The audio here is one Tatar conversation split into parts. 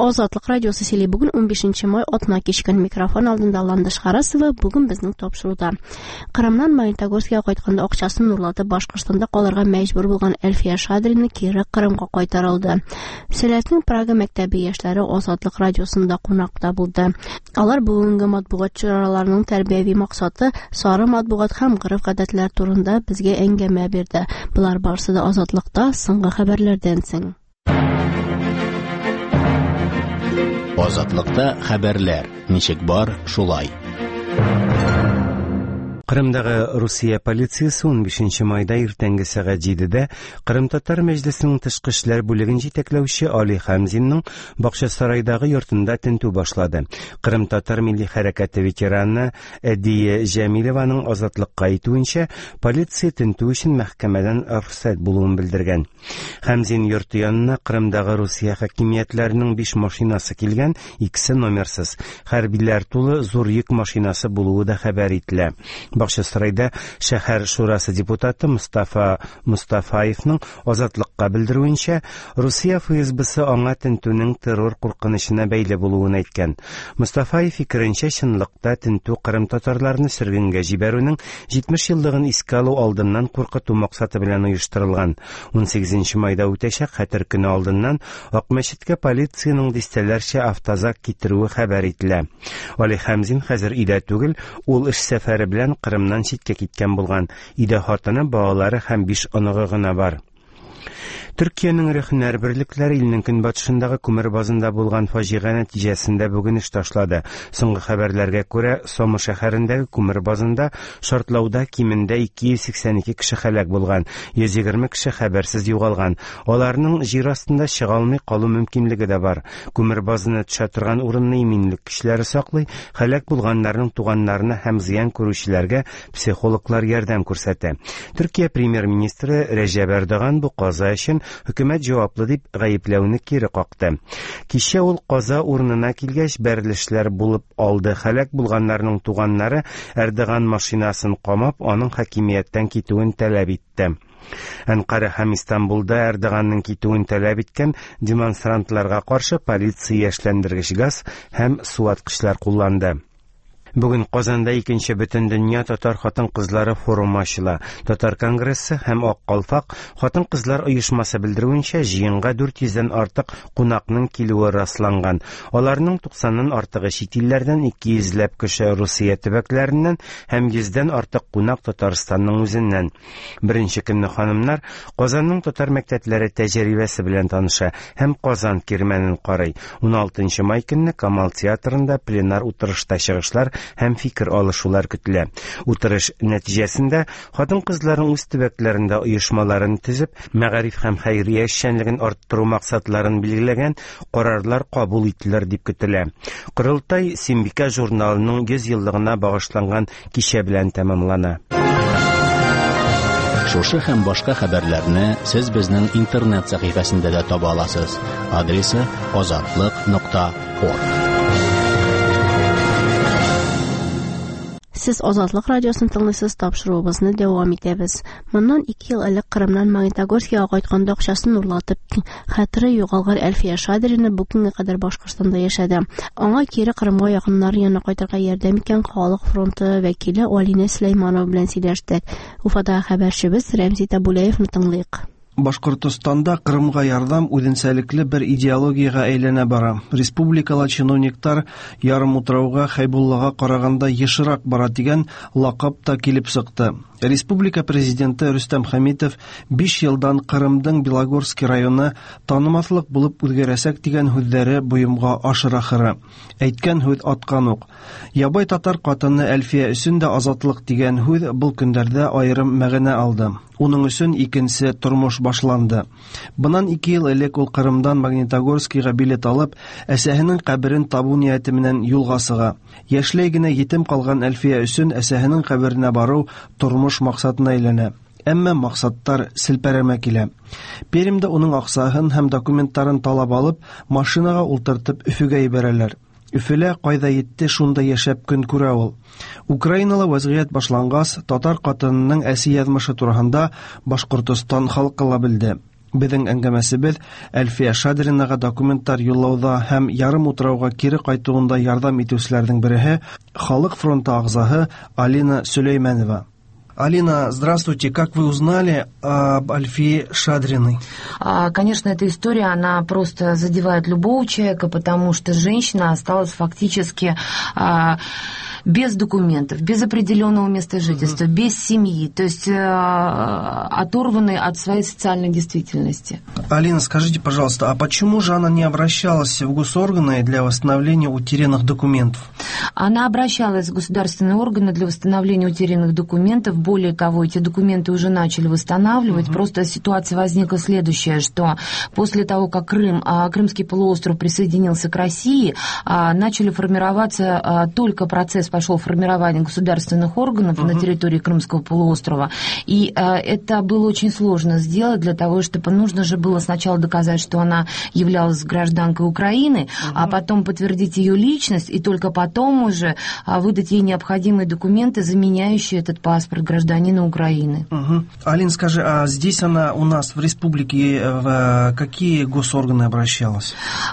Азатлык радиосы сөйли. Бүген 15 май атна кичкән микрофон алдында Ландыш Харасова. Бүген безнең тапшыруда. Кырымнан Магнитогорскига кайтканда акчасын урлатып Башкортстанда калырга мәҗбүр булган Әлфия Шадрина кире Кырымга кайтарылды. Сәләтнең Прага мәктәбе яшьләре Азатлык радиосында кунакта булды. Алар бүгенге матбугат чараларының тәрбияви максаты, сары матбугат һәм гореф-гадәтләр турында безгә әңгәмә бирде. Булар барысы да Азатлыкта соңгы хәбәрләрдән соң. Азатлыкта хәбәрләр. Ничек бар, шулай. Кырымдагы Русия полициясе 15 майда иртәнге сәгать 7-дә Кырым татар мәҗлесенең тышкы эшләр бүлеген җитәкләүче Али Хәмзинның Бакчасарайдагы йортында тентү башлады. Кырым татар милли хәрәкәте ветераны Әдия Җәмилованың азатлыкка әйтүенчә, полиция тентү өчен мәхкәмәдән рөхсәт булуын белдергән. Хәмзин йорты янына Кырымдагы Русия хакимиятләренең 5 машинасы килгән, икесе номерсыз. Хәрбиләр тулы зур йөк машинасы булуы да хәбәр ителә. Бакчасарайда шәһәр шурасы депутаты Мустафа Мустафаевның азатлыкка белдерүенчә, Русия ФСБсы аңа тентүнең террор куркынычына бәйле булуын әйткән. Мустафаев фикеренчә, чынлыкта тентү Кырым татарларны сөргенгә җибәрүнең 70 еллыгын искә алу алдыннан куркыту максаты белән оештырылган. 18 майда үтәчәк хәтер көне алдыннан Акмәчеткә полициянең дистәләрчә автозак китерүе хәбәр ителә. Али Хәмзин хәзер өйдә түгел, ул эш сәфәре белән Кырымнан читкә киткән булган. Өйдә хатыны, балалары һәм 5 оныгы гына бар. Төркиянең һөнәр берлекләре илнең көнбатышындагы күмер базында булган фаҗига нәтиҗәсендә бүген эш ташлады. Соңгы хәбәрләргә күрә, Сома шәһәрендәге күмер базында шартлауда кимендә 282 кеше һәлак булган, 120 кеше хәбәрсез югалган. Аларның җир астында чыга алмый калу мөмкинлеге дә бар. Күмер базына төшә торган урынны иминлек кешеләре саклый, һәлак булганнарның туганнарына һәм зыян күрүчеләргә психологлар ярдәм күрсәтә. Төркия премьер-министры Рәҗәп Эрдоган бу каза өчен хөкүмәт җаваплы дип гаепләүне кире какты. Кичә ул каза урынына килгәч бәрелешләр булып алды. Һәлак булганнарның туганнары Эрдоган машинасын камап, аның хакимияттән китүен таләп итте. Анкара һәм Истанбулда Эрдоганның китүен таләп иткән демонстрантларга каршы полиция яшьләндергеч газ һәм су аткычлар кулланды. Бүген Казанда 2нче Бөтендөнья татар хатын-кызлары форумы ачыла. Татар конгрессы һәм Ак калфак хатын-кызлар оешмасы белдерүенчә, җыенга 400дән артык кунакның килүе расланган. Аларның 90ннан артыгы чит илләрдән, 200ләп кеше Русия төбәкләреннән һәм 100дән артык кунак Татарстанның үзеннән. Беренче көнне ханымнар Казанның татар мәктәпләре тәҗрибәсе белән таныша һәм Казан кирмәнен карый. 16 май көнне Камал театрында пленар утырышта чыгышлар һәм фикер алышулар көтелә. Утырыш нәтиҗәсендә хатын-кызларның үз төбәкләрендә оешмаларын төзеп, мәгариф һәм хәйрия эшчәнлеген арттыру максатларын билгеләгән карарлар кабул ителер дип көтелә. Корылтай Симбика журналының 100 еллыгына багышланган кичә белән тәмамлана. Шушы һәм башка хәбәрләрне сез безнең интернет сәхифәсендә дә таба аласыз. Адресы azatlyk.org. Сез Азатлык радиосын тыңлыйсыз, тапшыруыбызны дәвам итәбез. Моннан 2 ел элек Кырымнан Магнитогорскига кайтканда акчасын урлатып, хәтере югалган Әлфия Шадрина бүгенгә кадәр Башкортстанда яшәде. Аңа кире Кырымга якыннары янына кайтырга ярдәм иткән Халык фронты вәкиле Алина Сөләйманова белән сөйләштек. Уфада хәбәрчебез Рәмзи Табулаевны тыңлыйк. Башкортстанда Кырымга ярдәм үзенчәлекле бер идеологиягә әйләнә бара. Республикала чиновниктар ярым утрауга Хайбуллага караганда ешрак бара дигән лакап та килеп чыкты. Республика президенты Рөстәм Хәмитов 5 елдан Кырымдың Белогорский районы танымаслык булып үзгәрәсәк дигән һүзләре буйымга ашырахыры. Әйткән һүз аткан ук. Ябай татар катыны Әлфия өчен дә азатлык дигән һүз бу көндәрдә аерым мәгънә алды. Уның өчен икенче тормыш башланды. Бунан 2 ел элек ул Кырымдан Магнитогорскига билет алып, әсәһенең каберен табу нияте белән юлга чыга. Яшьләй генә етем калган Әлфия өчен әсәһенең каберенә бару тормыш максатына әйләнә. Әмма максаттар селпәрәмә килә. Пермдә уның аксаһын һәм документларын талап алып, машинага ултыртып Өфөгә ибәрәләр. Өфелә кайда йетте, шунда яшәп көн күрә ул. Украинала вазгыять башлангас, татар катынының әси язмышы турында Башкортстан халкы ла белде. Безнең әңгәмәсебез Әлфия Шадринага документтар юллауда һәм ярым утрауга кире кайтуында ярдәм итүчеләрнең бере Халык фронты агзасы Алина Сулейманова. Алина, здравствуйте. Как вы узнали об Альфии Шадриной? Конечно, эта история, она просто задевает любого человека, потому что женщина осталась фактически без документов, без определенного места жительства, без семьи, то есть оторванной от своей социальной действительности. Алина, скажите, пожалуйста, а почему же она не обращалась в госорганы для восстановления утерянных документов? Она обращалась в государственные органы для восстановления утерянных документов. Более того, эти документы уже начали восстанавливать. Просто ситуация возникла следующая, что после того, как Крымский полуостров присоединился к России, начали формироваться, только процесс пошел формирование государственных органов на территории Крымского полуострова. И это было очень сложно сделать для того, чтобы нужно же было сначала доказать, что она являлась гражданкой Украины, а потом подтвердить ее личность, и только потом уже выдать ей необходимые документы, заменяющие этот паспорт гражданина Украины. Алин, скажи, а здесь она у нас в республике в какие госорганы обращалась?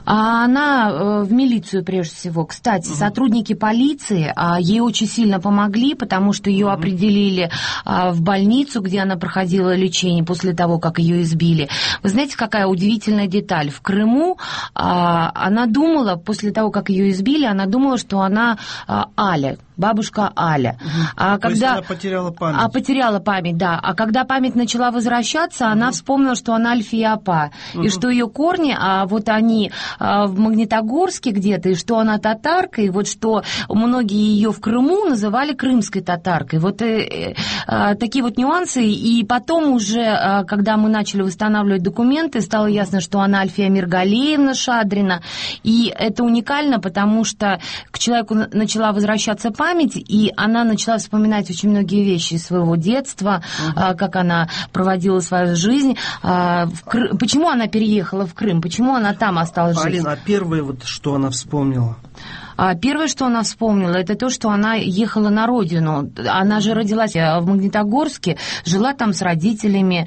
Она в милицию прежде всего. Кстати, сотрудники полиции ей очень сильно помогли, потому что ее определили в больницу, где она проходила лечение после того, как ее избили. Вы знаете, какая удивительная деталь? В Крыму она думала, после того, как ее избили, она думала, что она Аля, бабушка Аля. То есть она потеряла память? Потеряла память, да. А когда память начала возвращаться, она вспомнила, что она Альфия Апа, и что ее корни, вот они в Магнитогорске где-то, и что она татарка, и вот что многие ее в Крыму называли крымской татаркой. Вот такие вот нюансы. И потом уже, когда мы начали восстанавливать документы, стало ясно, что она Альфия Миргалеевна Шадрина. И это уникально, потому что к человеку начала возвращаться память, и она начала вспоминать очень многие вещи из своего детства, как она проводила свою жизнь. Почему она переехала в Крым? Почему она там осталась жить? Алина, а первое, что она вспомнила? Первое, что она вспомнила, это то, что она ехала на родину. Она же родилась в Магнитогорске, жила там с родителями,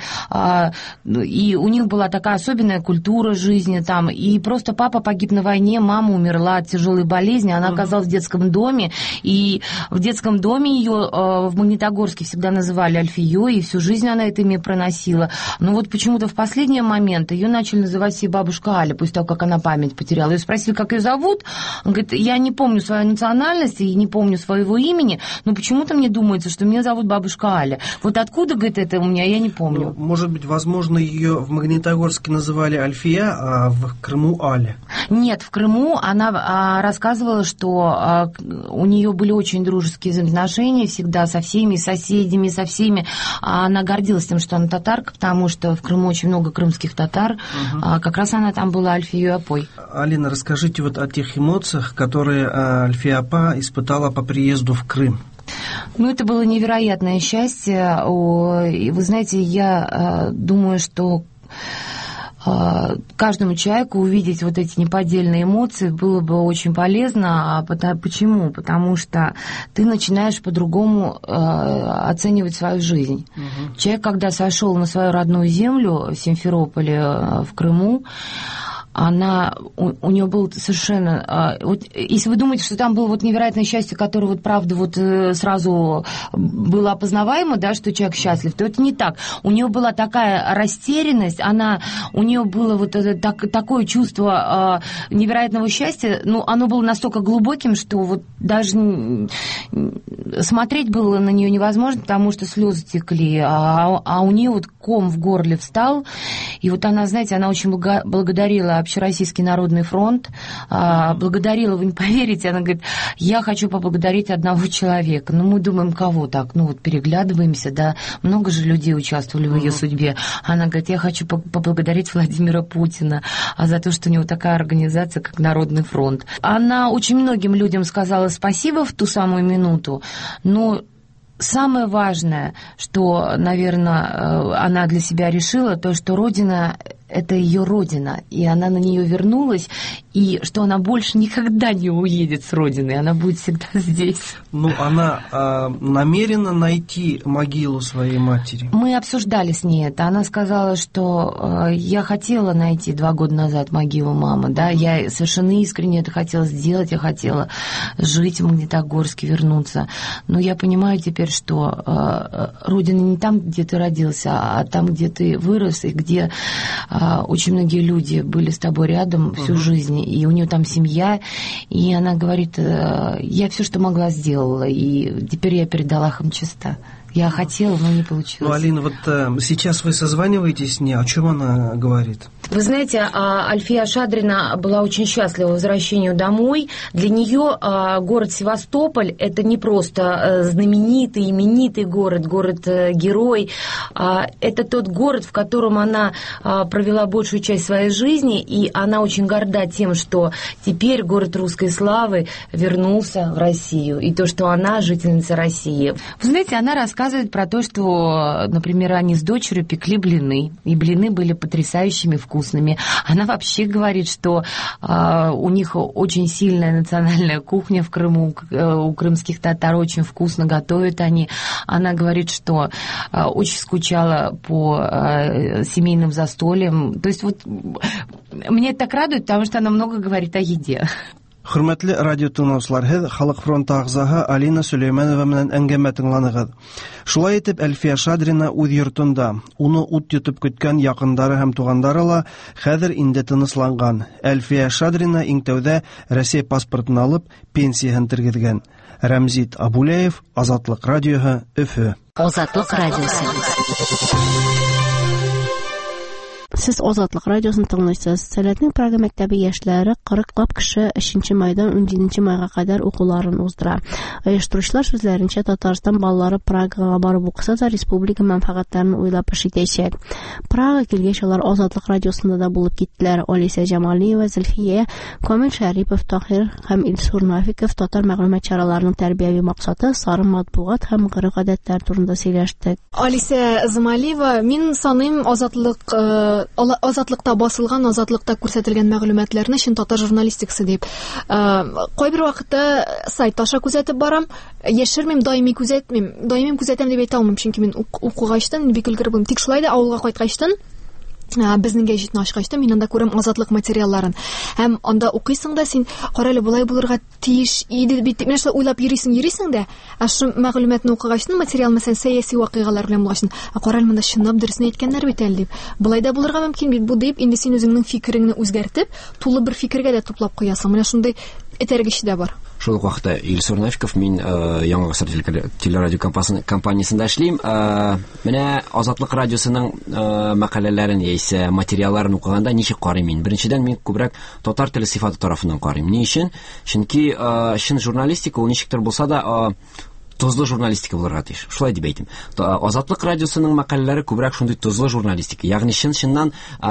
и у них была такая особенная культура жизни там. И просто папа погиб на войне, мама умерла от тяжелой болезни, она оказалась в детском доме, и в детском доме ее в Магнитогорске всегда называли Альфией, и всю жизнь она это имя проносила. Но вот почему-то в последний момент ее начали называть себе бабушка Аля, после того, как она память потеряла. Ее спросили, как ее зовут. Он говорит, я не помню свою национальность и не помню своего имени, но почему-то мне думается, что меня зовут бабушка Аля. Вот откуда, говорит, это у меня, я не помню. Может быть, возможно, ее в Магнитогорске называли Альфия, а в Крыму Аля? Нет, в Крыму она рассказывала, что у нее были очень дружеские взаимоотношения всегда со всеми соседями, со всеми. Она гордилась тем, что она татарка, потому что в Крыму очень много крымских татар. Как раз она там была Альфией Апой. Алина, расскажите вот о тех эмоциях, которые Альфия Апа испытала по приезду в Крым. Это было невероятное счастье. И вы знаете, я думаю, что каждому человеку увидеть вот эти неподдельные эмоции было бы очень полезно. Почему? Потому что ты начинаешь по-другому оценивать свою жизнь. Человек, когда сошел на свою родную землю в Симферополе, в Крыму, у нее был совершенно... если вы думаете, что там было невероятное счастье, которое правда сразу было опознаваемо, да, что человек счастлив, то это не так. У нее была такая растерянность, у нее было такое чувство невероятного счастья, оно было настолько глубоким, что даже смотреть было на нее невозможно, потому что слезы текли, а у нее ком в горле встал, и она, знаете, она очень благодарила Общероссийский народный фронт, благодарила, вы не поверите, она говорит, я хочу поблагодарить одного человека. Мы думаем, кого так? Переглядываемся, да, много же людей участвовали в ее судьбе. Она говорит, я хочу поблагодарить Владимира Путина за то, что у него такая организация, как Народный фронт. Она очень многим людям сказала спасибо в ту самую минуту, но самое важное, что, наверное, она для себя решила, то, что Родина — это ее родина, и она на нее вернулась, и что она больше никогда не уедет с родины, она будет всегда здесь. Ну, она намерена найти могилу своей матери? Мы обсуждали с ней это. Она сказала, что я хотела найти 2 года назад могилу мамы, да, я совершенно искренне это хотела сделать, я хотела жить в Магнитогорске, вернуться. Но я понимаю теперь, что родина не там, где ты родился, а там, где ты вырос, и где очень многие люди были с тобой рядом всю жизнь, и у нее там семья, и она говорит, я все, что могла, сделала, и теперь я передала Хамчиста. Я хотела, но не получилось. Ну, Алина, вот сейчас вы созваниваетесь с ней, о чем она говорит? Вы знаете, Альфия Шадрина была очень счастлива возвращению домой. Для нее город Севастополь – это не просто знаменитый, именитый город-герой. Это тот город, в котором она провела большую часть своей жизни, и она очень горда тем, что теперь город русской славы вернулся в Россию, и то, что она жительница России. Вы знаете, она рассказывает про то, что, например, они с дочерью пекли блины, и блины были потрясающими вкусными. Она вообще говорит, что у них очень сильная национальная кухня в Крыму, у крымских татар очень вкусно готовят они. Она говорит, что очень скучала по семейным застольям. То есть вот мне это так радует, потому что она много говорит о еде. Хөрмәтле радио тыңлаучылар, һез Халык фронты агзаһы Алина Сөләйманова белән әңгәмә тыңланыгыз. Шулай итеп, Әлфия Шадрина үз йортында, уны ут йотып көткән якындары һәм тугандары ла хәзер инде тынысланган. Әлфия Шадрина иң тәүдә Россия паспортын алып, пенсияһын тергезгән. Рәмзит Абулеев, Азатлык радиоһы, Өфө. Азатлык радиосы. Сез Азатлык радиосын тыңлыйсыз. Сәләтнең Прага мәктәбе яшьләре 40 кеше 3 майдан 17 майга кадәр укуларын уздыра. Оештыручылар сүзләренчә, Татарстан балалары Прагага барып укыса да республика мәнфәгатьләрен уйлап эш итәчәк. Прага килгәч, алар Азатлык радиосында да булып киттеләр. Алиса Җамалиева, Зөлфия, Камил Шәрипов, Тахир һәм Илсур Нафиков татар мәгълүмат чараларының тәрбияви максаты, сары матбугат һәм гореф-гадәтләр турында сөйләштек. Алиса Җамалиева, мин саныйм Азатлыкта басылган, Азатлыкта күрсәтелгән мәгълүматларны чын татар журналистикасы дип. Кайбер вакытта сайт аша күзәтеп барам, яшермим, даими күзәтәм дип әйтә алмыйм, чөнки мин укыгачтан бик өлгер булдым. Тик шулай да авылга кайткачтан безнең гәҗитне ачкачта мин анда күрәм Азатлык материалларын. Һәм анда укыйсың да син, карале булай булырга тиеш иде бит. Менә шулай уйлап йөрисең дә, шу мәгълүматны укыгачтан материал, мәсәлән, сәяси вакыйгалар белән булгачтан, карале монда чынлап дөресен әйткәннәр бит әле дип. Булай да булырга мөмкин бит бу дип, инде син үзеңнең фикереңне үзгәртеп, тулы бер фикергә дә туплап куясың. Менә шундый этәргеч дә бар. Шул ук вакытта Илсур Нафиков, мин Яңа Гасыр телерадио компаниясында эшлим. Менә Азатлык радиосының мәкаләләрен яисә материалларын укыганда ничек карыйм мин? Беренчедән, мин күбрәк татар теле сыйфаты тарафыннан карыйм. Ни өчен? Чөнки чын журналистика ул ничектер булса да тозлы журналистика булырга тиеш. Шулай дип әйтим. Азатлык радиосының мәкаләләре күбрәк шундый тозлы журналистика. Ягъни чыннан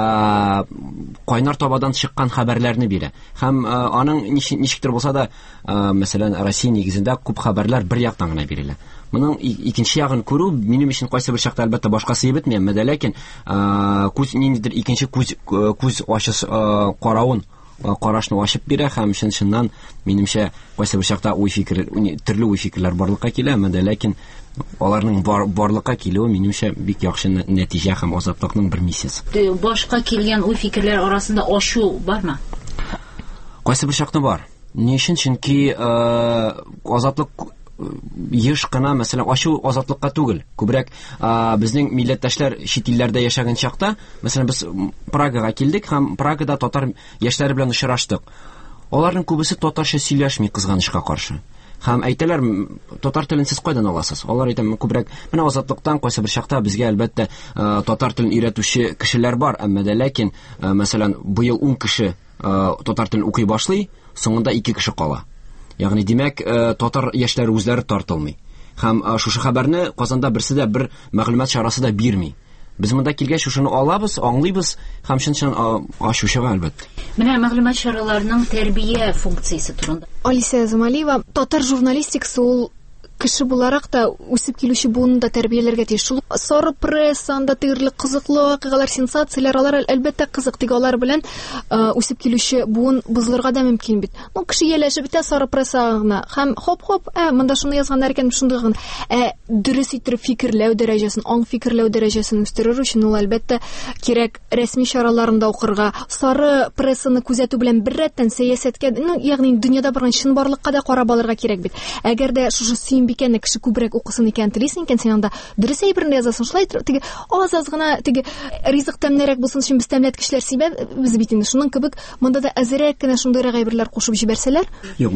кайнар табадан чыккан хәбәрләрне бирә. Һәм аның ничектер булса да, мәсәлән, Россия нигезендә күп хәбәрләр бер яктан гына бирелә. Моның икенче ягын күрү минем өчен кайсы бер чакта әлбәттә башкасы ебетми, ләкин күз ниндидер икенче күз ачыш каравын, карашны ачып бирә һәм чыннан минемчә кайсы бер чакта төрле уй фикерләр барлыкка килә, ләкин аларның барлыкка килүе минемчә бик яхшы нәтиҗә һәм азатлыкның бер миссиясе. Башка килгән уй фикерләр арасында ашу бармы? Кайсы бер чакта бар. Ни өчен? Чөнки азатлык еш кына, мәсәлән, ачу азатлыкка түгел. Күбрәк безнең милләттәшләр чит илләрдә яшәгән чакта, мәсәлән, без Прагага килдек һәм Прагада татар яшьләре белән очраштык. Аларның күбесе татарча сөйләшми, кызганычка каршы. Һәм әйтәләр, татар телен сез кайдан аласыз? Алар әйтә, күбрәк менә азатлыктан кайсы бер чакта безгә әлбәттә татар телен өйрәтүче кешеләр бар, ләкин, мәсәлән, быел 10 кеше татар телен укый башлый, соңында 2 кеше кала. Ягъни димәк, татар яшьләре үзләре тартылмый. Һәм шушы хәбәрне Казанда берсе дә бер мәгълүмат чарасы да бирми. Без монда килгәч шуны алабыз, аңлыйбыз һәм чын ачучыга әлбәттә. Менә мәгълүмат чараларының тәрбия функциясе турында. Алиса Җамалиева, татар журналистикасы ул кеше буларак та үсеп килүче буынны да тәрбияләргә тиеш. Шул сары пресса, анда тирлек кызыклы вакыйгалар, сенсациялар, алар әлбәттә кызык, тик алар белән үсеп килүче буын бозылырга да мөмкин бит. Кеше яләшеп бит сары прессагына һәм хоп-хоп, монда шуны язганнар икән, шундый гына. Дөрес итеп фикерләү дәрәҗәсен, аң фикерләү дәрәҗәсен үстерер өчен ул әлбәттә кирәк рәсми чараларында укырга, сары прессаны күзәтү белән бер рәттән сәясәткә, ягъни дөньяда барган чынбарлыкка да карап алырга кирәк бит. Әгәр дә шушы Сөембикәне кеше күбрәк укысын икән, телисең икән, син анда дөрес әйберне язасың, шулай теге аз гына теге ризык тәмнәрәк булсын өчен без тәмләткечләр сибәбез бит инде. Шуның кебек монда да әзрәк кенә шундый әйберләр кушып җибәрсәләр. Юк,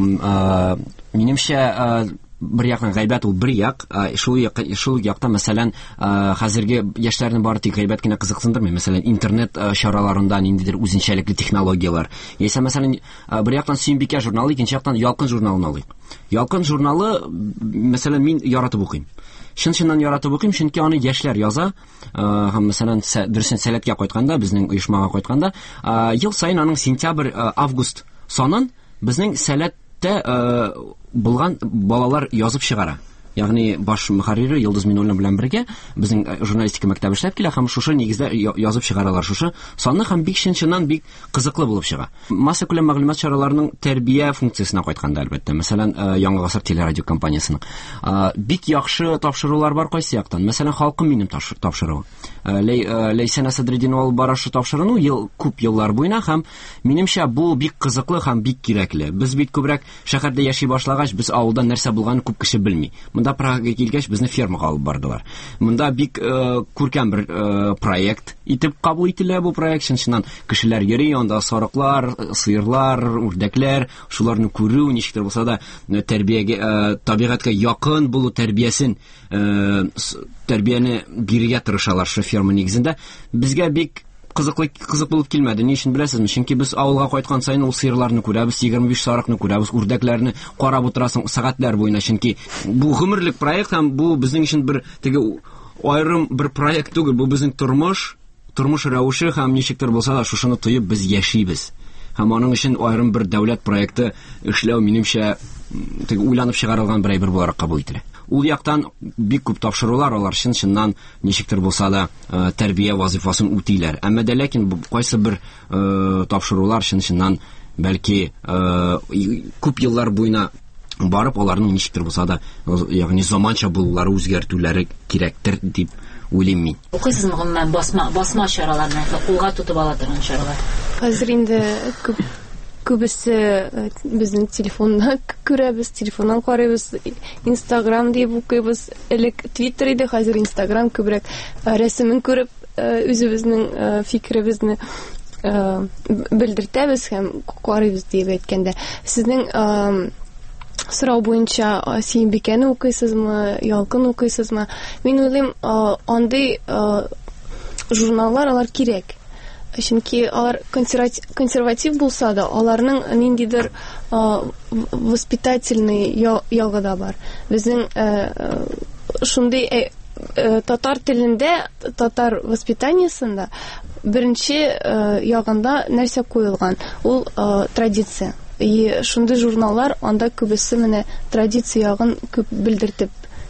минемчә бер яктан гайбәт ул бер як, шул якта мәсәлән хәзерге яшьләрне бары тик гайбәт кенә кызыксындырмый. Мәсәлән, интернет чараларында ниндидер үзенчәлекле технологиялар. Яисә мәсәлән, бер яктан Сөембикә журналы, икенче яктан Ялкын журналын алыйк. Ялкын журналы, мәсәлән, мин яратып укыйм. Чын-чыннан яратып укыйм, чөнки аны яшьләр яза. Һәм мәсәлән, дөресен сәләткә кайтканда, безнең оешмага кайтканда, ел сайын аның сентябрь-август санын безнең сәләттә булган балалар язып чыгара. Ягъни баш мөхәррире Йолдыз Минуллина белән бергә безнең журналистика мәктәбе эшләп килә һәм шушы нигездә язып чыгаралар шушы санны һәм бик чын-чыннан бик кызыклы булып чыга. Масса күләм мәгълүмат чараларының тәрбия функциясына кайтканда әлбәттә. Мәсәлән, Яңа гасыр телерадио компаниясының бик яхшы тапшырулар бар кайсы яктан. Мәсәлән, халкым минем тапшыруы. Ләйсән Асадридинова барашы тапшыруны күп еллар буена һәм минемчә бу бик кызыклы һәм бик кирәкле. Без бит күбрәк шәһәрдә яши башлагач, без авылда нәрсә булганын күп кеше белми. Монда Прагага килгәч, безне фермага алып бардылар. Монда бик күркәм бер проект итеп кабул ителә бу проект. Чыннан кешеләр йөри, анда сарыклар, сыерлар, үрдәкләр, шуларны күрү, ничектер булса да тәрбиягә, табигатькә якын булу тәрбиясен, тәрбияне бирергә тырышалар шу ферма нигезендә. Безгә бик кызык булып килмәде. Ни өчен беләсезме? Чөнки без авылга кайткан сайын ул сыерларны күрәбез, 25 сарыкны күрәбез, үрдәкләрне карап утырасың сәгатьләр буена. Чөнки бу гомерлек проект һәм бу безнең өчен бер теге аерым бер проект түгел, бу безнең тормыш рәвеше һәм ничектер булса да шушыны тоеп без яшибез. Һәм аның өчен аерым бер дәүләт проекты эшләү минемчә теге уйланып чыгарылган бер әйбер буларак кабул ителә. Ул яктан бик күп тапшырулар алар чын-чыннан ничектер булса да тәрбия вазифасын үтиләр. Әмма дә ләкин кайсы бер тапшырулар чын-чыннан бәлки күп еллар буена барып аларның ничектер булса да ягъни заманча булулары үзгәртүләре кирәктер дип уйлыйм мин. Укыйсызмы гомумән басма чараларны, кулга тотып ала торган чаралар? Хәзер инде күбесе безнең телефонда күрәбез, телефоннан карыйбыз, Instagram дип укыйбыз. Элек Twitter иде, хәзер Instagram күбрәк рәсемен күреп үзебезнең фикеребезне белдертәбез һәм карыйбыз дип әйткәндә. Сезнең сорау буенча Сөембикәне укыйсызмы, Ялкын укыйсызмы? Мин уйлыйм, андый журналлар алар кирәк. Чөнки алар консерватив булса да, аларның ниндидер воспитательный ягы да бар. Безнең шундый татар телендә, татар воспитаниесында беренче ягында нәрсә куелган? Ул традиция. Шундый журналлар анда күбесе менә традиция ягын күп белдертеп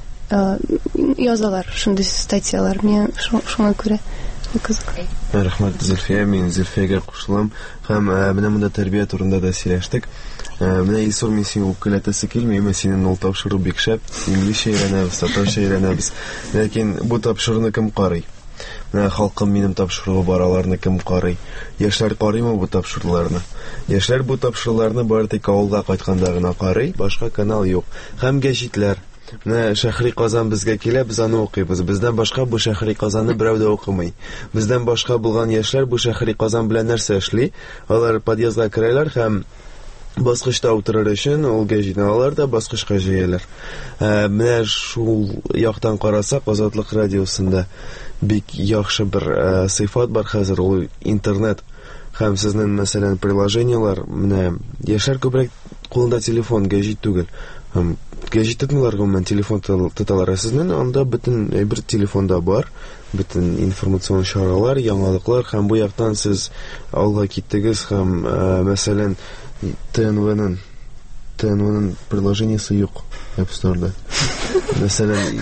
язалар, шундый статьялар. Мен шуңа күрә кызык. Рәхмәт, Зөлфия, мин Зөлфиягә кушылам. Һәм менә монда тәрбия турында да сөйләштек. Менә Илсур, мин сине үпкәләтәсе килми, синең ул тапшыру бик шәп, инглизчә өйрәнәбез, татарча өйрәнәбез. Ләкин бу тапшыруны кем карый? Менә халкым минем тапшыруы бар, аларны кем карый? Яшьләр карыймы бу тапшыруларны? Яшьләр бу тапшыруларны бары тик авылга кайтканда гына карый, башка канал юк. Һәм гәҗитләр. Менә Шәһри Казан безгә килә, без аны укыйбыз. Бездән башка бу Шәһри Казанны берәү дә укымый. Бездән башка булган яшьләр бу Шәһри Казан белән нәрсә эшли? Алар подъездга керәләр һәм баскычта утырыр өчен ул гәҗитне алар да баскычка җыялар. Менә шул яктан карасак, Азатлык радиосында бик яхшы бер сыйфат бар хәзер, ул интернет һәм сезнең мәсәлән приложениелар. Менә яшьләр күбрәк кулында телефон, гәҗит түгел. Һәм гәҗит тотмыйлар, гомумән телефон тоталар. Сезнең анда бөтен бер телефонда бар, бөтен информацион чаралар, яңалыклар һәм бу яктан сез алга киттегез һәм мәсәлән ТНВның ТНВның приложениесе юк App Store'да. Мәсәлән,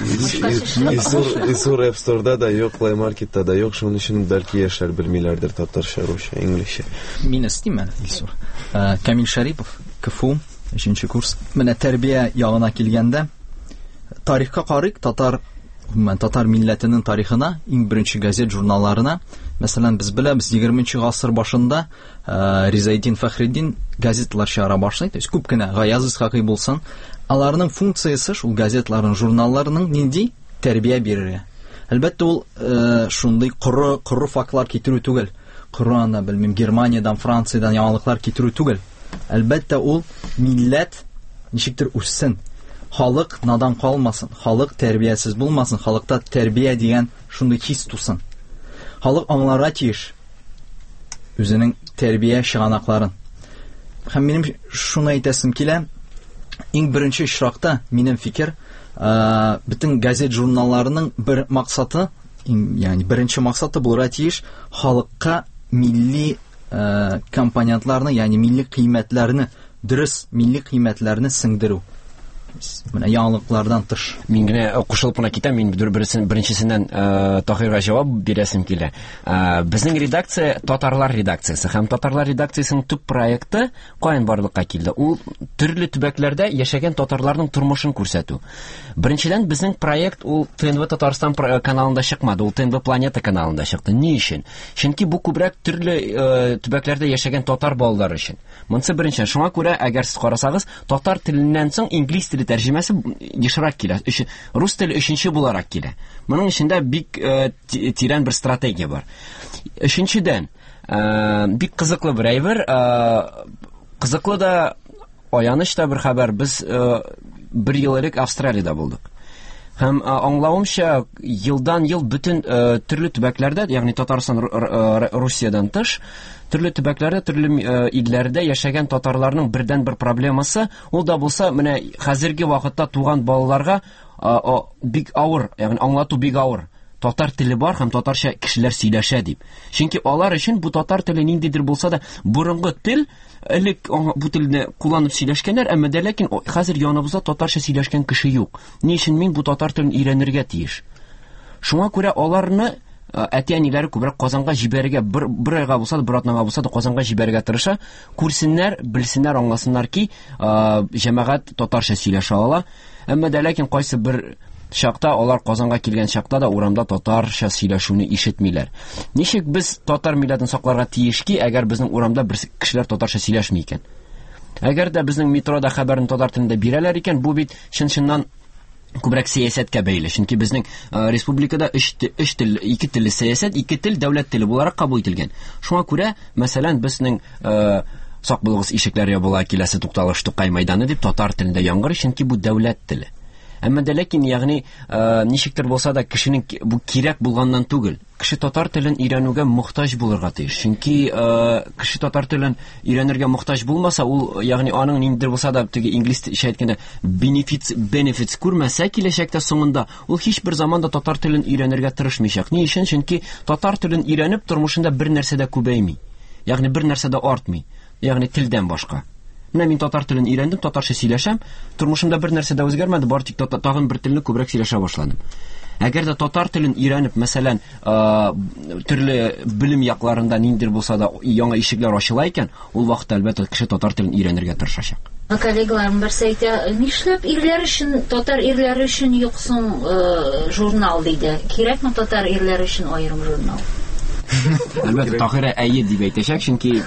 Исур App Store'да да юк, Play Market'та да юк, шуның өчен бәлки яшьләр белмиләрдер татарча, русча, инглизчә. Мин истимен, Исур. Камил Шарипов, КФУ, 3-нче курс. Менә тәрбия ягына килгәндә, тарихка карыйк, татар милләтенең тарихына, иң беренче газет журналларына. Мәсәлән, без беләбез, 20-нче гасыр башында Ризаэддин Фәхреддин газеталар чыгара башлый. То есть күп кенә Гаяз Исхакый булсын, аларның функциясе шул газетларның, журналларның нинди тәрбия бирергә. Әлбәттә, ул шундый коры фактлар китерү түгел. Коръанна, белмим, Германиядән, Франциядән яңалыклар китерү түгел. Әлбәттә, ул милләт ничектер үссен. Халык надан калмасын, халык тәрбиясез булмасын, халыкта тәрбия дигән шундый хис тусын. Халык аңларга тиеш үзенең тәрбия чыганакларын. Һәм минем шуны әйтәсем килә, иң беренче очракта минем фикер, бөтен газет журналларының бер максаты, ягъни беренче максаты булырга тиеш халыкка милли компонентларны, ягъни милли кыйммәтләрне, дөрес милли кыйммәтләрне сеңдерү. Менә яңалыклардан тыш. Мин генә кушылып кына китәм, мин беренчесеннән Таһирга җавап бирәсем килә. Безнең редакция татарлар редакциясе һәм татарлар редакциясының төп проекты каян барлыкка килде? Ул төрле төбәкләрдә яшәгән татарларның тормышын күрсәтү. Беренчедән безнең проект ул ТНВ Татарстан каналында чыкмады, ул ТНВ Планета каналында чыкты. Ни өчен? Чөнки бу күбрәк төрле төбәкләрдә яшәгән татар балалары өчен. Монысы беренче. Шуңа күрә, әгәр сез карасагыз, татар теленнән соң инглиз теле тәрҗемәсе ешрак килә. Рус теле өченче буларак килә. Моның эчендә бик тирән бер стратегия бар. Өченчедән, бик кызыклы бер әйбер, кызыклы да, аяныч та бер хәбәр. Без бер ел элек Австралиядә булдык. Һәм аңлавымча, елдан ел бөтен төрле төбәкләрдә, ягъни Татарстан, Русиядан тыш, төрле төбәкләрдә, төрле илләрдә яшәгән татарларның бердән бер проблемасы, ул да булса, менә хәзерге вакытта туган балаларга бик авыр, ягъни аңлату бик авыр. Татар теле бар һәм татарча кешеләр сөйләшә дип. Чөнки алар өчен бу татар теле ниндидер булса да бурынгы тел, элек бу телне кулланып сөйләшкәннәр, әмма дә ләкин хәзер яныбызда татарча сөйләшкән кеше юк. Ни өчен мин бу татар телен өйрәнергә тиеш? Шуңа күрә аларны әти-әниләре күбрәк Казанга җибәрергә, бер айга булса да, бер атнага булса да Казанга җибәрергә тырыша. Күрсеннәр, белсеннәр, аңласыннар ки, җәмәгать татарча сөйләшә ала. Әмма дә ләкин кайсы бер чакта, алар Казанга килгән чакта да урамда татарча сөйләшүне ишетмиләр. Ничек без татар милләтен сакларга тиеш ки, әгәр безнең урамда бер кешеләр татарча сөйләшми икән? Әгәр дә безнең метрода хәбәрне татар телендә бирәләр икән, бу бит чын-чыннан күбрәк сәясәткә бәйле. Чөнки безнең республикада 2 телле сәясәт, 2 тел дәүләт теле буларак кабул ителгән. Шуңа күрә, мәсәлән, безнең сак булыгыз ишекләр ябыла, киләсе тукталыш Тукай мәйданы дип татар телендә яңгыр, чөнки бу дәүләт теле. Әмма дә ләкин, ягъни, ничектер булса да кешенең бу кирәк булганнан түгел. Кеше татар телен өйрәнүгә мохтаҗ булырга тиеш. Чөнки кеше татар телен өйрәнергә мохтаҗ булмаса, ул, ягъни, аның ниндидер булса да теге инглизчә әйткәндә benefits күрмәсә киләчәктә соңында, ул һичбер заманда татар телен өйрәнергә тырышмыйчак. Ни өчен? Чөнки татар телен өйрәнеп тормышында бер нәрсә дә күбәйми. Ягъни бер нәрсә дә артмый. Ягъни телдән башка. Менә мин татар телен өйрәндем, татарча сөйләшәм, тормышымда бер нәрсә дә үзгәрмәде, бары тик тагын бер телне күбрәк сөйләшә башладым. Әгәр дә татар телен өйрәнеп, мәсәлән, төрле белем якларында ниндидер булса да яңа ишекләр ачыла икән, ул вакытта әлбәттә кеше татар телен өйрәнергә тырышачак. Коллегаларым берсе әйтә, нишләп ирләр өчен, татар ирләре өчен юксың журнал диде. Кирәкме татар ирләре өчен аерым журнал? Әлбәттә, Таһирә әйе дип әйтәчәк, чөнки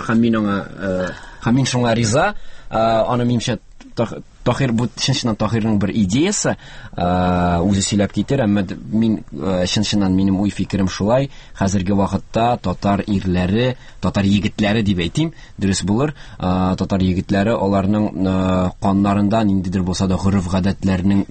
һәм мин шуңа риза. Аны минемчә Таһир, бу чын-чыннан Таһирның бер идеясы, үзе сөйләп китер, әмма мин чын-чыннан минем уй фикерем шулай. Хәзерге вакытта татар ирләре, татар егетләре дип әйтим, дөрес булыр. Татар егетләре, аларның каннарында ниндидер булса да гореф-гадәтләрнең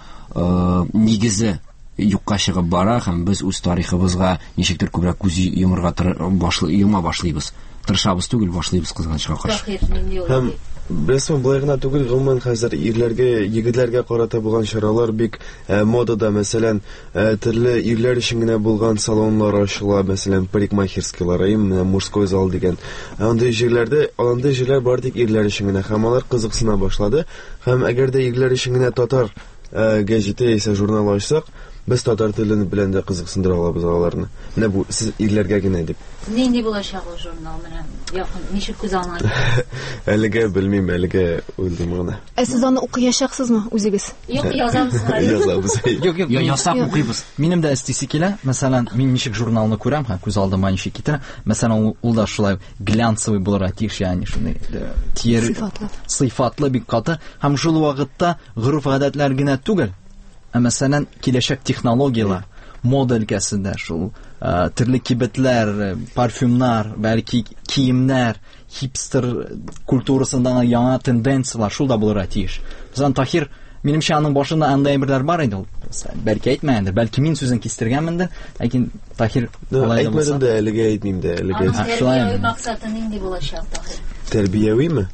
нигезе юкка чыгып бара, һәм без үз тарихыбызга ничектер күбрәк күз йомырга юма башлыйбыз. Тырышабыз түгел, башлыйбыз кызганычка каршы. Безнең булай гына түгел, гомумән хәзер ирләргә, егетләргә карата булган чаралар бик модада, мәсәлән, төрле ирләр өчен генә булган салоннар ачыла, мәсәлән, парикмахерскийлар, мужской зал дигән. Андый җирләр бар тик ирләр өчен генә, һәм алар кызыксына башлады. Һәм әгәр дә ирләр өчен генә татар гәҗите яисә журнал ачсак, без татар телен белән дә кызыксындыра алабыз аларны. Менә бу сез ирләргә генә дип. Нинди булачак ул журнал менә? Якын ничек күз аңлады? Әлегә белмим, әлегә уйлыйм гына. Сез аны укыячаксызмы үзегез? Юк, язабыз. Язабыз. Юк, Ясап укыйбыз. Минем дә эстисе килә. Мәсәлән, мин ничек журналны күрәм, күз алдыма ничек китә. Мәсәлән, ул да шулай глянцевый булырга тиеш, ягъни шундый тиер сыйфатлы бик каты. Һәм шул вакытта гореф-гадәтләр генә түгел, мәсәлән, киләчәк технологиялар, мода өлкәсендә шул төрле кибетләр, парфюмнар, бәлки киемнәр, хипстер культурасындагы яңа тенденциялар шул да булырга тиеш. Мәсәлән, Таһир, минемчә аның башында андай әмерләр бар иде ул. Бәлки әйтмәгәндер, бәлки мин сүзен кистергәнмендер, ләкин Таһир алай да булса. Әйтмәдем дә, әлегә әйтмим дә, әлегә. Шулай максаты нинди булачак Таһир? Тәрбиявиме?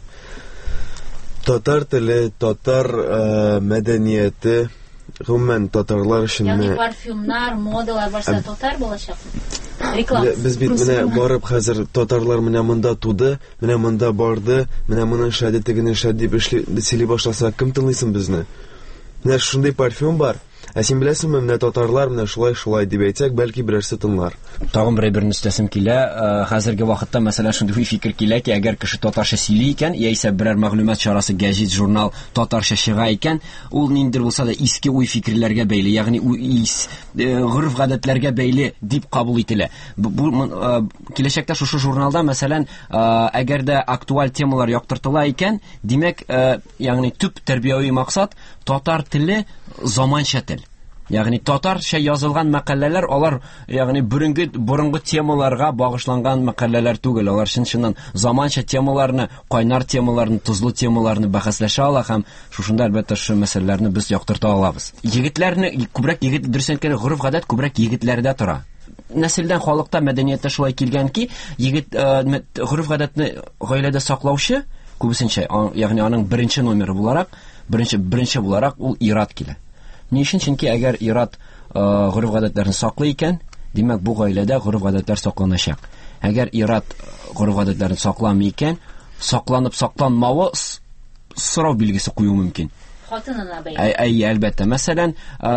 Татар теле, татар мәдәнияте, гомумән татарлар өчен Ягъни парфюмнар, модалар барса татар булачакмы? Реклама. Без бит менә барып хәзер татарлар менә монда туды, менә монда барды, менә моның шәде тегенең шәде дип сөйли башласа, кем тыңлыйсың безне? Менә шундый парфюм бар. Син беләсеңме, менә татарлар менә шулай дип әйтсәк, бәлки берәрсе тыңлар. Тагын берне өстәсем килә. Хәзерге вакытта мәсәлән шундый фикер килә ки, әгәр кеше татарча сөйли икән, яисә берәр мәгълүмат чарасы, гәҗит, журнал татарча чыга икән, ул ниндидер булса да иске уй фикерләргә бәйле, ягъни гореф-гадәтләргә бәйле дип кабул ителә. Бу киләчәктә шушы журналда мәсәлән, әгәр дә актуаль темалар яктыртыла икән, димәк, ягъни төп тәрбияви максат татар теле заманча тел. Ягъни татарча язылган мәкаләләр, алар ягъни борынгы темаларга багышланган мәкаләләр түгел, алар чыннан заманча темаларны, кайнар темаларны, тузлы темаларны бәхәсләшә ала һәм шушында әлбәттә шу мәсьәләләрне без яктырта алабыз. Егетләрне күбрәк дөрес әйткәндә гореф-гадәт күбрәк егетләрдә тора. Нәселдән халыкта, мәдәнияттә шулай килгән ки, егет гореф-гадәтне гаиләдә саклаучы күбесенчә, ягъни аның беренче номеры буларак, беренче буларак ул ират килә. Ни өчен? Чөнки әгәр ират гореф-гадәтләрне саклый икән, димәк бу гаиләдә гореф-гадәтләр сакланачак. Әгәр ират гореф-гадәтләрне сакламый икән, сакланып сакланмавы сорау билгесе кую мөмкин. Хатынына бәйле. Әлбәттә. Мәсәлән,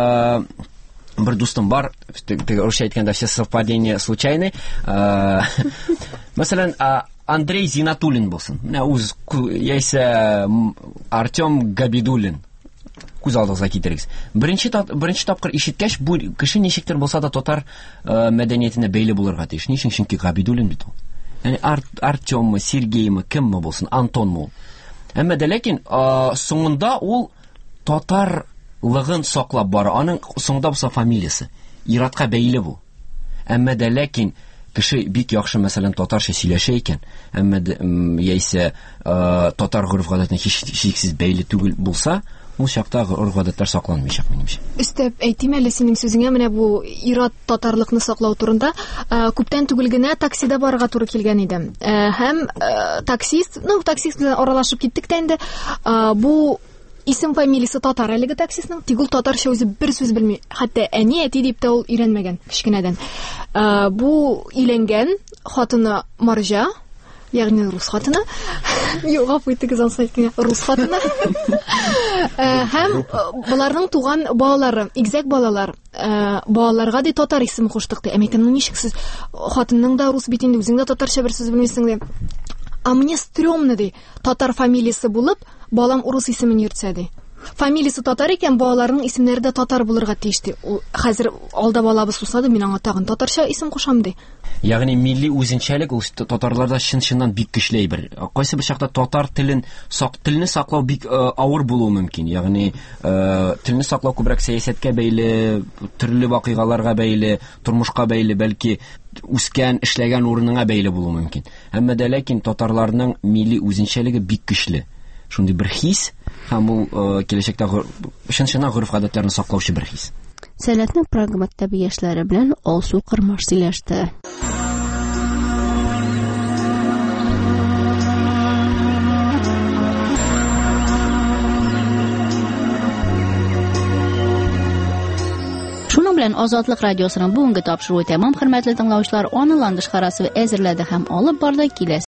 бер дустым бар, русча әйткәндә все совпадения случайны. Мәсәлән, Андрей Зинатуллин булсын. Менә үз яисә Артем Габидуллин. Күз алдыгызга китерегез. Беренче тапкыр ишеткәч, бу кеше ничектер булса да татар мәдәниятенә бәйле булырга тиеш. Ни өчен? Чөнки Габидуллин бит ул. Яни Артеммы, Сергеймы, кемме булсын, Антонмы. Әмма дә ләкин соңында ул татарлыгын саклап бара. Аның соңында булса фамилиясе иратка бәйле бу. Әмма дә ләкин кеше бик яхшы мәсәлән татарча сөйләшә икән, әмма яисә татар гореф-гадәтенә һичшиксез бәйле түгел булса, ул чакта гореф-гадәтләр сакланмыйчак минемчә. Өстәп әйтим әле синең сүзеңә, менә бу ират татарлыкны саклау турында күптән түгел генә таксида барырга туры килгән иде. Һәм таксист белән аралашып киттек тә инде. Бу исем фамилиясе татар әлеге таксистның, тик ул татарча үзе бер сүз белми. Хәтта әни, әти дип тә ул өйрәнмәгән кичкенәдән. Бу иләнгән хатыны Марҗа, ягъни рус хатыны. Юк, гафу итегез, ансайткан рус хатыны. Һәм буларның туган балалары, игезәк балалар, балаларга ди татар исеме куштык ди. Әмәйтәм, ничек сез хатынның да рус бит инде, үзең дә татарча бер сүз белмисең ди. Мне стрёмно ди, татар фамилиясе булып, балам урыс исемен йөртсә ди. Фамилиясе татар икән, балаларның исемнәре дә татар булырга тиеш ди. Хәзер алда балабыз булса да, мин аңа тагын татарча исем кушам ди. Ягъни милли үзенчәлек ул татарларда чыннан бик көчле бер. Кайсы бер чакта татар телен саклау бик авыр булуы мөмкин. Ягъни телне саклау күбрәк сәясәткә бәйле, төрле вакыйгаларга бәйле, тормышка бәйле, бәлки үскән, эшләгән урынына бәйле булуы мөмкин. Әмма дә ләкин татарларның милли үзенчәлеге бик көчле. Шундый бер хис, һәм ул киләчәктә чыннан гореф-гадәтләрне саклаучы бер хис. Сәләтнең прагматтагы яшьләре белән Алсу Кырмаш сөйләште. белән Азатлык радиосының бүгенге тапшыруы тәмам, хөрмәтле тыңлаучылар. Аны Ландыш Харасова әзерләде һәм алып барды. Киләсе